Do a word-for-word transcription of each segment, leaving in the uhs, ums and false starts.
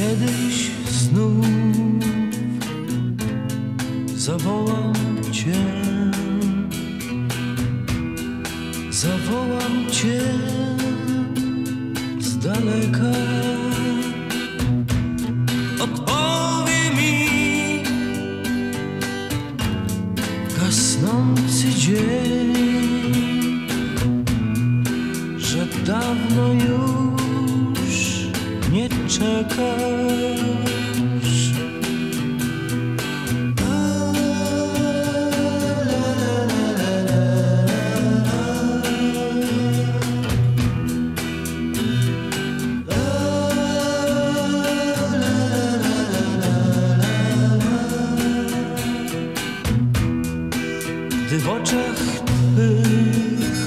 Kiedyś znów zawołam Cię, zawołam Cię z daleka. Odpowie mi gasnący dzień, że dawno już nie czekasz. Gdy w oczach Twych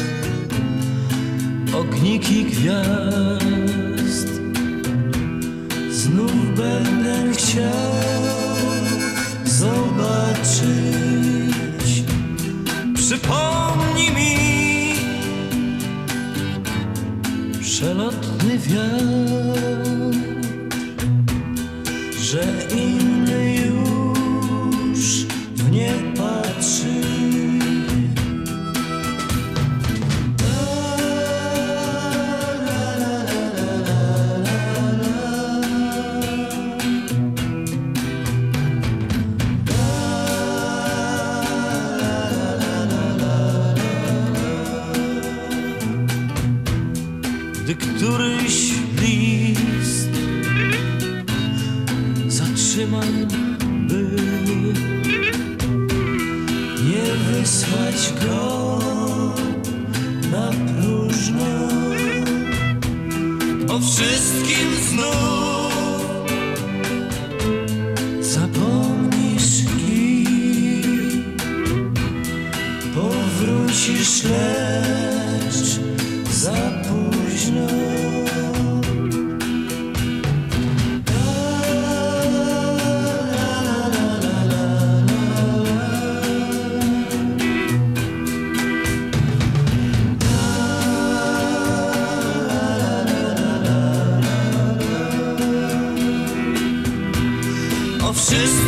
ogniki gwiazd, znów będę chciał zobaczyć. Przypomnij mi przelotny wiatr, że inny już w nie patrzy. Gdy któryś list zatrzymam, by nie wysłać go na próżno, o wszystkim znów zapomnisz i powrócisz, lecz za późno. O wszystkim